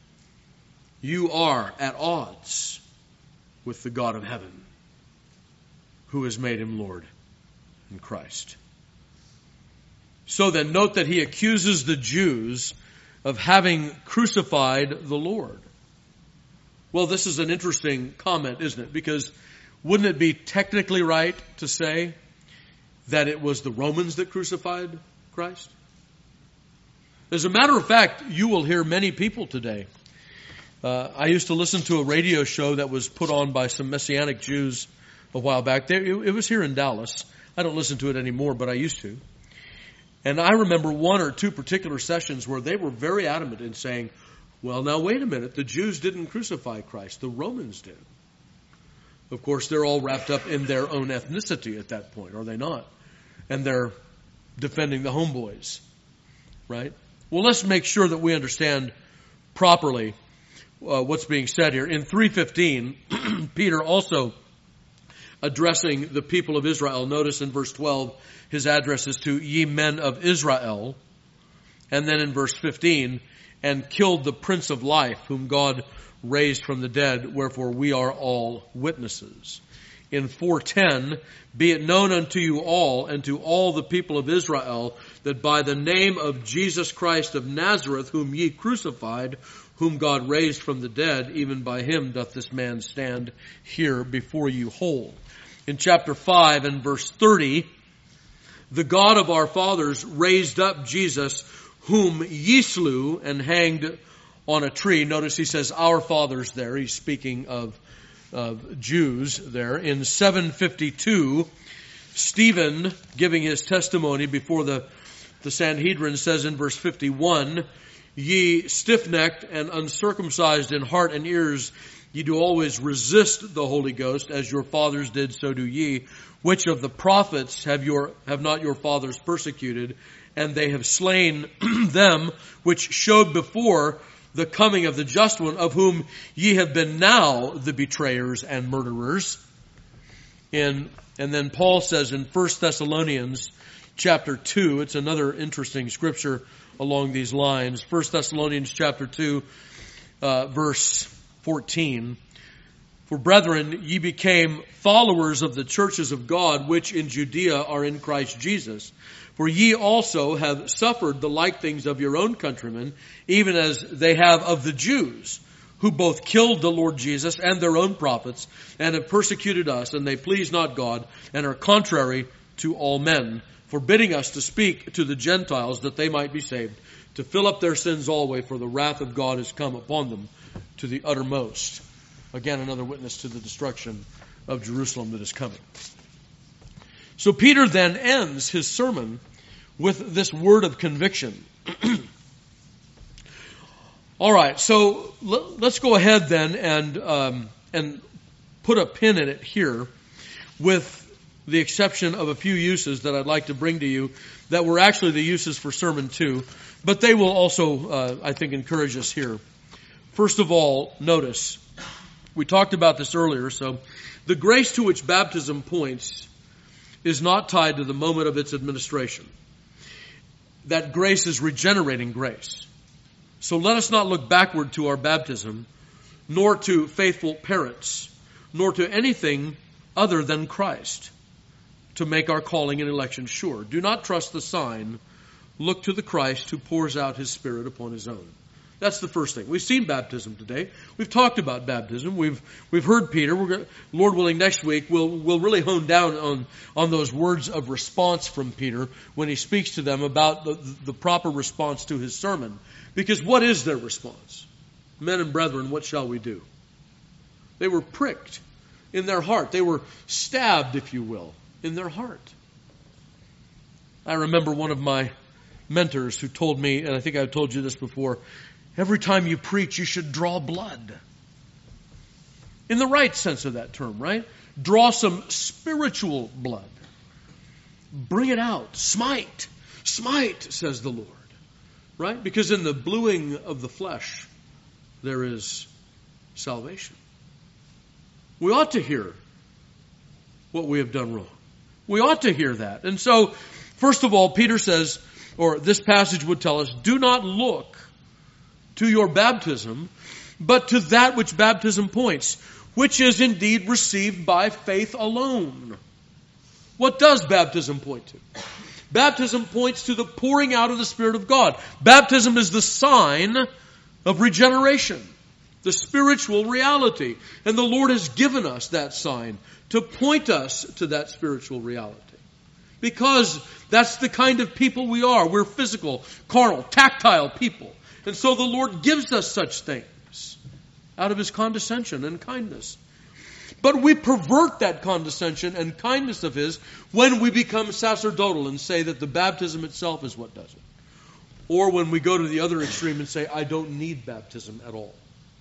You are at odds with the God of heaven, who has made him Lord and Christ. So then, note that he accuses the Jews of having crucified the Lord. Well, this is an interesting comment, isn't it? Because wouldn't it be technically right to say that it was the Romans that crucified Christ? As a matter of fact, you will hear many people today. Uh, I used to listen to a radio show that was put on by some Messianic Jews a while back. There, it, it was here in Dallas. I don't listen to it anymore, but I used to. And I remember one or two particular sessions where they were very adamant in saying, well, now wait a minute, the Jews didn't crucify Christ, the Romans did. Of course, they're all wrapped up in their own ethnicity at that point, are they not? And they're defending the homeboys, right? Well, let's make sure that we understand properly uh, what's being said here. In three fifteen, Peter also addressing the people of Israel. Notice in verse twelve, his address is to ye men of Israel. And then in verse fifteen, and killed the Prince of Life, whom God raised from the dead, wherefore we are all witnesses. In four ten, be it known unto you all and to all the people of Israel that by the name of Jesus Christ of Nazareth, whom ye crucified, whom God raised from the dead, even by him doth this man stand here before you whole. In chapter five and verse thirty, the God of our fathers raised up Jesus, whom ye slew and hanged on a tree. Notice he says our fathers there. He's speaking of, of Jews there. In seven fifty-two, Stephen, giving his testimony before the, the Sanhedrin, says in verse fifty-one, ye stiff-necked and uncircumcised in heart and ears, ye do always resist the Holy Ghost, as your fathers did, so do ye. Which of the prophets have your have not your fathers persecuted? And they have slain them which showed before the coming of the just one, of whom ye have been now the betrayers and murderers. In, and then Paul says in First Thessalonians chapter two, it's another interesting scripture along these lines. First Thessalonians chapter two, uh, verse fourteen. For brethren, ye became followers of the churches of God, which in Judea are in Christ Jesus. For ye also have suffered the like things of your own countrymen, even as they have of the Jews, who both killed the Lord Jesus and their own prophets, and have persecuted us, and they please not God, and are contrary to all men, forbidding us to speak to the Gentiles that they might be saved, to fill up their sins always, for the wrath of God is come upon them to the uttermost. Again, another witness to the destruction of Jerusalem that is coming. So Peter then ends his sermon with this word of conviction. All right, so let's go ahead then and um, and put a pin in it here, with the exception of a few uses that I'd like to bring to you that were actually the uses for sermon two, but they will also, uh, I think, encourage us here. First of all, notice, we talked about this earlier, so the grace to which baptism points is not tied to the moment of its administration. That grace is regenerating grace. So let us not look backward to our baptism, nor to faithful parents, nor to anything other than Christ, to make our calling and election sure. Do not trust the sign. Look to the Christ who pours out his Spirit upon his own. That's the first thing. We've seen baptism today. We've talked about baptism. We've we've heard Peter. We're gonna, Lord willing, next week we'll we'll really hone down on on those words of response from Peter when he speaks to them about the, the proper response to his sermon. Because what is their response? Men and brethren, what shall we do? They were pricked in their heart. They were stabbed, if you will, in their heart. I remember one of my mentors who told me, and I think I've told you this before, every time you preach, you should draw blood. In the right sense of that term, right? Draw some spiritual blood. Bring it out. Smite. Smite, says the Lord. Right? Because in the bluing of the flesh, there is salvation. We ought to hear what we have done wrong. We ought to hear that. And so, first of all, Peter says, or this passage would tell us, do not look to your baptism, but to that which baptism points, which is indeed received by faith alone. What does baptism point to? Baptism points to the pouring out of the Spirit of God. Baptism is the sign of regeneration, the spiritual reality. And the Lord has given us that sign to point us to that spiritual reality. Because that's the kind of people we are. We're physical, carnal, tactile people. And so the Lord gives us such things out of His condescension and kindness. But we pervert that condescension and kindness of His when we become sacerdotal and say that the baptism itself is what does it. Or when we go to the other extreme and say, I don't need baptism at all.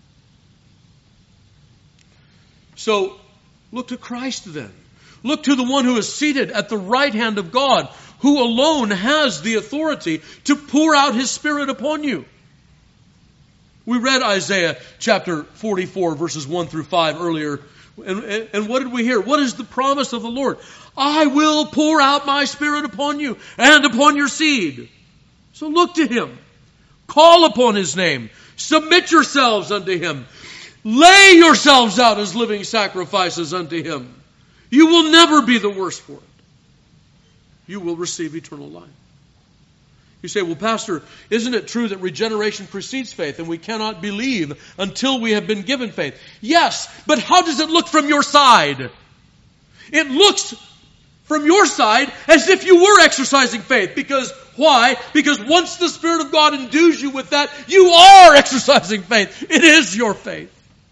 So, look to Christ then. Look to the one who is seated at the right hand of God, who alone has the authority to pour out His Spirit upon you. We read Isaiah chapter forty-four, verses one through five earlier. And, and, and what did we hear? What is the promise of the Lord? I will pour out my Spirit upon you and upon your seed. So look to Him. Call upon His name. Submit yourselves unto Him. Lay yourselves out as living sacrifices unto Him. You will never be the worse for it. You will receive eternal life. You say, well, Pastor, isn't it true that regeneration precedes faith and we cannot believe until we have been given faith? Yes, but how does it look from your side? It looks from your side as if you were exercising faith. Because why? Because once the Spirit of God endues you with that, you are exercising faith. It is your faith.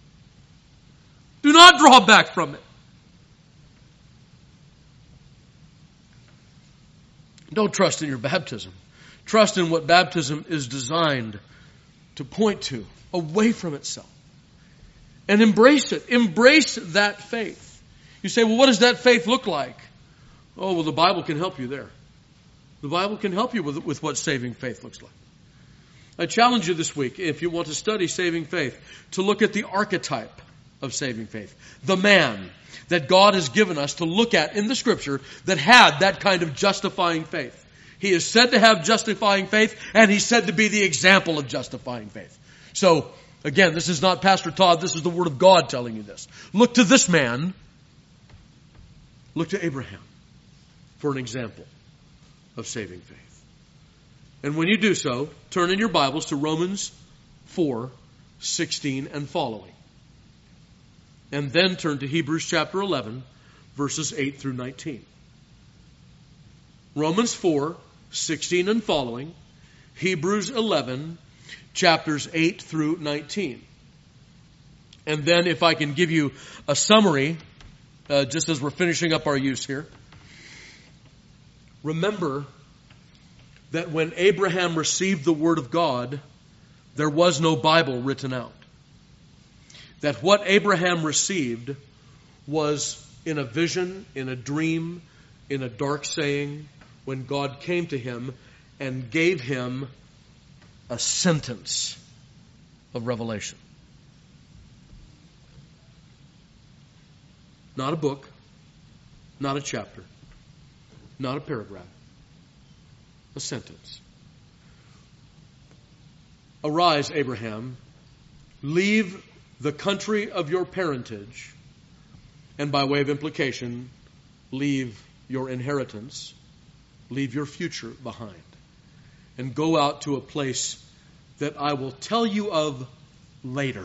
Do not draw back from it. Don't trust in your baptism. Trust in what baptism is designed to point to, away from itself. And embrace it. Embrace that faith. You say, well, what does that faith look like? Oh, well, the Bible can help you there. The Bible can help you with, with what saving faith looks like. I challenge you this week, if you want to study saving faith, to look at the archetype of saving faith. The man that God has given us to look at in the Scripture that had that kind of justifying faith. He is said to have justifying faith, and he's said to be the example of justifying faith. So, again, this is not Pastor Todd, this is the Word of God telling you this. Look to this man. Look to Abraham for an example of saving faith. And when you do so, turn in your Bibles to Romans four, sixteen and following. And then turn to Hebrews chapter eleven, verses eight through nineteen. Romans four, sixteen and following. Hebrews eleven, chapters eight through nineteen. And then if I can give you a summary, uh, just as we're finishing up our use here. Remember that when Abraham received the Word of God, there was no Bible written out. That what Abraham received was in a vision, in a dream, in a dark saying, when God came to him and gave him a sentence of revelation. Not a book, not a chapter, not a paragraph, a sentence. Arise, Abraham, leave the country of your parentage, and by way of implication, leave your inheritance, leave your future behind, and go out to a place that I will tell you of later.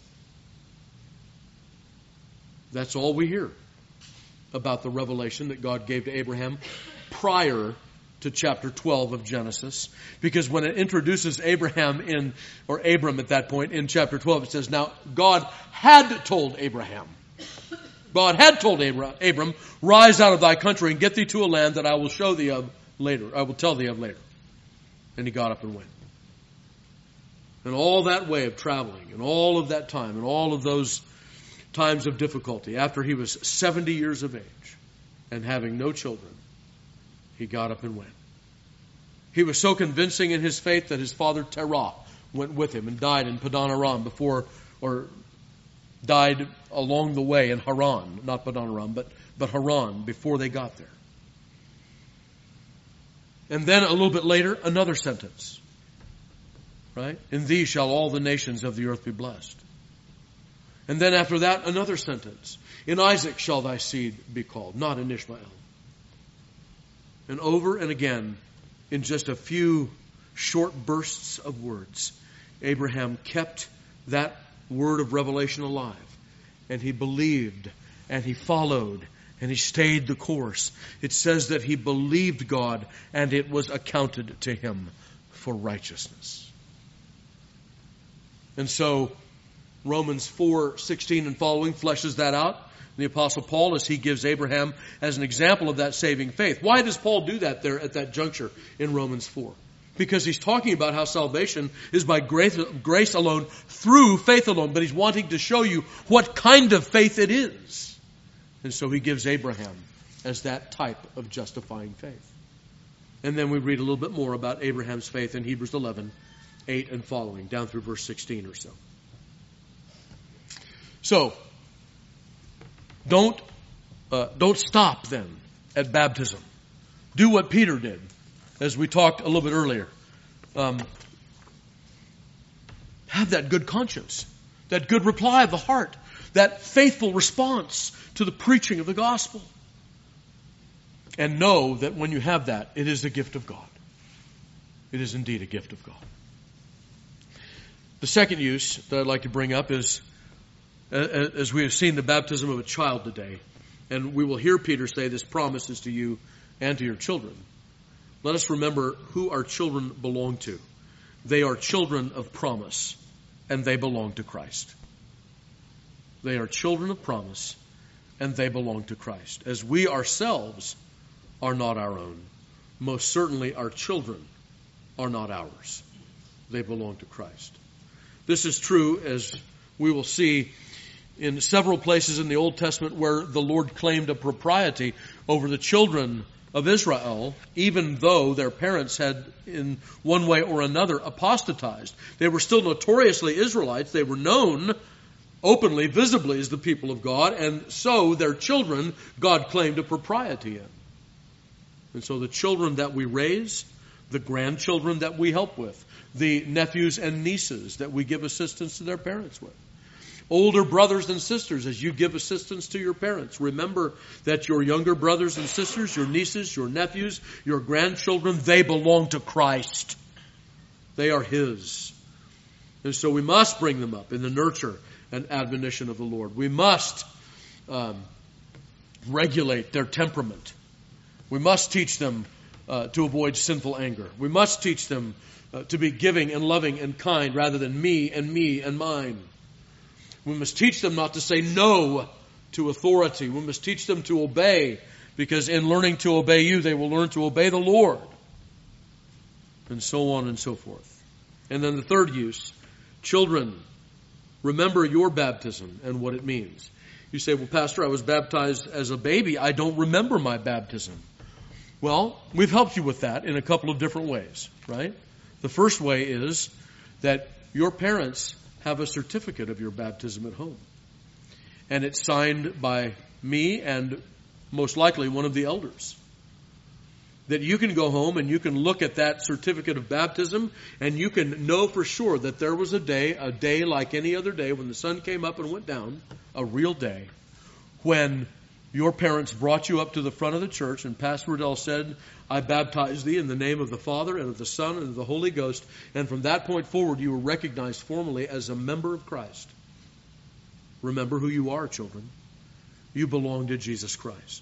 That's all we hear about the revelation that God gave to Abraham prior to chapter twelve of Genesis. Because when it introduces Abraham in, or Abram at that point in chapter twelve, it says, now God had told Abraham, God had told Abram, Abram, rise out of thy country and get thee to a land that I will show thee of later. I will tell thee of later. And he got up and went. And all that way of traveling, and all of that time, and all of those times of difficulty, after he was seventy years of age and having no children, he got up and went. He was so convincing in his faith that his father Terah went with him and died in Padan Aram before, or died along the way in Haran, not Padanaram, but, but Haran, before they got there. And then a little bit later, another sentence. Right? In thee shall all the nations of the earth be blessed. And then after that, another sentence. In Isaac shall thy seed be called, not in Ishmael. And over and again, in just a few short bursts of words, Abraham kept that word of revelation alive. And he believed, and he followed, and he stayed the course. It says that he believed God, and it was accounted to him for righteousness. And so, Romans four sixteen and following fleshes that out. The Apostle Paul, as he gives Abraham as an example of that saving faith. Why does Paul do that there at that juncture in Romans four? Because he's talking about how salvation is by grace, grace alone, through faith alone. But he's wanting to show you what kind of faith it is. And so he gives Abraham as that type of justifying faith. And then we read a little bit more about Abraham's faith in Hebrews eleven, eight and following, down through verse sixteen or so. So, don't uh, don't stop then at baptism. Do what Peter did, as we talked a little bit earlier. Um, have that good conscience, that good reply of the heart, that faithful response to the preaching of the gospel. And know that when you have that, it is a gift of God. It is indeed a gift of God. The second use that I'd like to bring up is, as we have seen the baptism of a child today, and we will hear Peter say this promise is to you and to your children. Let us remember who our children belong to. They are children of promise, and they belong to Christ. They are children of promise, and they belong to Christ. As we ourselves are not our own, most certainly our children are not ours. They belong to Christ. This is true, as we will see, in several places in the Old Testament where the Lord claimed a propriety over the children of Israel, even though their parents had in one way or another apostatized. They were still notoriously Israelites. They were known openly, visibly as the people of God, and so their children God claimed a propriety in. And so the children that we raise, the grandchildren that we help with, the nephews and nieces that we give assistance to their parents with, older brothers and sisters, as you give assistance to your parents, remember that your younger brothers and sisters, your nieces, your nephews, your grandchildren, they belong to Christ. They are His. And so we must bring them up in the nurture and admonition of the Lord. We must um, regulate their temperament. We must teach them uh, to avoid sinful anger. We must teach them uh, to be giving and loving and kind rather than me and me and mine. We must teach them not to say no to authority. We must teach them to obey, because in learning to obey you, they will learn to obey the Lord. And so on and so forth. And then the third use, children, remember your baptism and what it means. You say, well, Pastor, I was baptized as a baby. I don't remember my baptism. Well, we've helped you with that in a couple of different ways, right? The first way is that your parents have a certificate of your baptism at home. And it's signed by me and most likely one of the elders. That you can go home and you can look at that certificate of baptism and you can know for sure that there was a day, a day like any other day when the sun came up and went down, a real day, when your parents brought you up to the front of the church and Pastor Riddell said, I baptize thee in the name of the Father and of the Son and of the Holy Ghost. And from that point forward, you were recognized formally as a member of Christ. Remember who you are, children. You belong to Jesus Christ.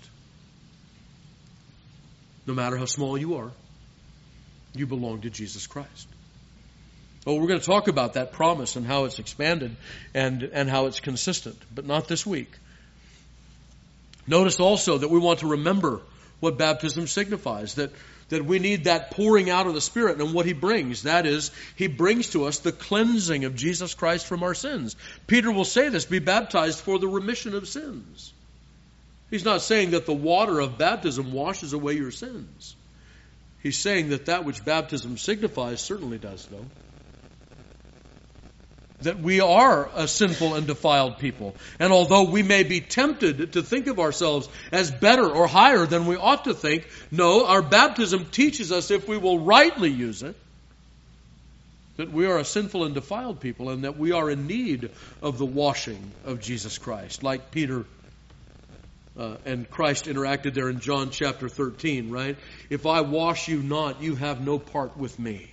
No matter how small you are, you belong to Jesus Christ. Well, we're going to talk about that promise and how it's expanded and, and how it's consistent, but not this week. Notice also that we want to remember what baptism signifies, that, that we need that pouring out of the Spirit and what He brings. That is, He brings to us the cleansing of Jesus Christ from our sins. Peter will say this, be baptized for the remission of sins. He's not saying that the water of baptism washes away your sins. He's saying that that which baptism signifies certainly does, though. that we are a sinful and defiled people. And although we may be tempted to think of ourselves as better or higher than we ought to think, no, our baptism teaches us, if we will rightly use it, that we are a sinful and defiled people and that we are in need of the washing of Jesus Christ. Like Peter uh, and Christ interacted there in John chapter thirteen, right? If I wash you not, you have no part with me.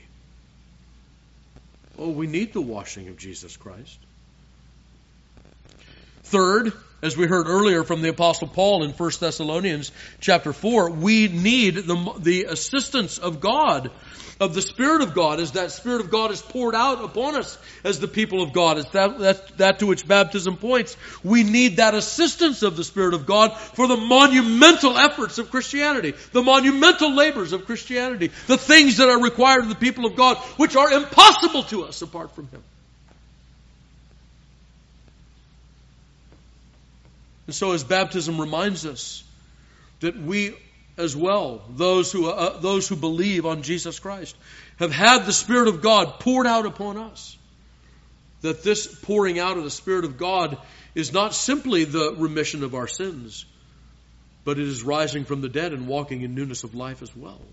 Oh, we need the washing of Jesus Christ. Third, as we heard earlier from the Apostle Paul in First Thessalonians chapter four, we need the, the assistance of God, of the Spirit of God, as that Spirit of God is poured out upon us as the people of God. As that, that, that to which baptism points. We need that assistance of the Spirit of God for the monumental efforts of Christianity, the monumental labors of Christianity, the things that are required of the people of God, which are impossible to us apart from Him. And so as baptism reminds us that we as well, those who uh, those who believe on Jesus Christ, have had the Spirit of God poured out upon us. That this pouring out of the Spirit of God is not simply the remission of our sins, but it is rising from the dead and walking in newness of life as well.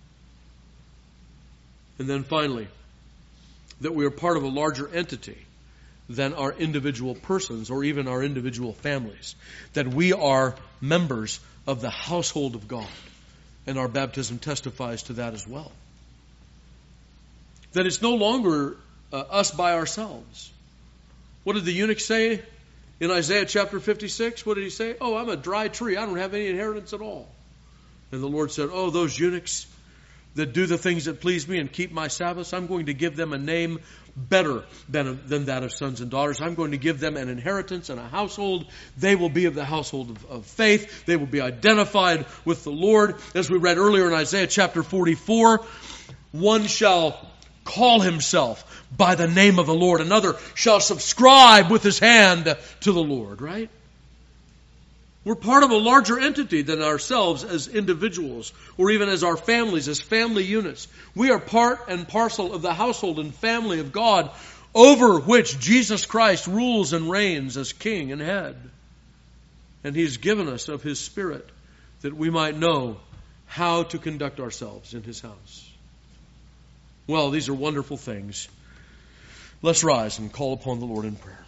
And then finally, that we are part of a larger entity than our individual persons or even our individual families. That we are members of the household of God. And our baptism testifies to that as well. That it's no longer uh, us by ourselves. What did the eunuch say in Isaiah chapter fifty-six? What did he say? Oh, I'm a dry tree. I don't have any inheritance at all. And the Lord said, oh, those eunuchs that do the things that please me and keep my Sabbaths, I'm going to give them a name better than, than that of sons and daughters. I'm going to give them an inheritance and a household. They will be of the household of, of faith. They will be identified with the Lord. As we read earlier in Isaiah chapter forty-four, one shall call himself by the name of the Lord. Another shall subscribe with his hand to the Lord, right? We're part of a larger entity than ourselves as individuals, or even as our families, as family units. We are part and parcel of the household and family of God, over which Jesus Christ rules and reigns as King and head. And He's given us of His Spirit that we might know how to conduct ourselves in His house. Well, these are wonderful things. Let's rise and call upon the Lord in prayer.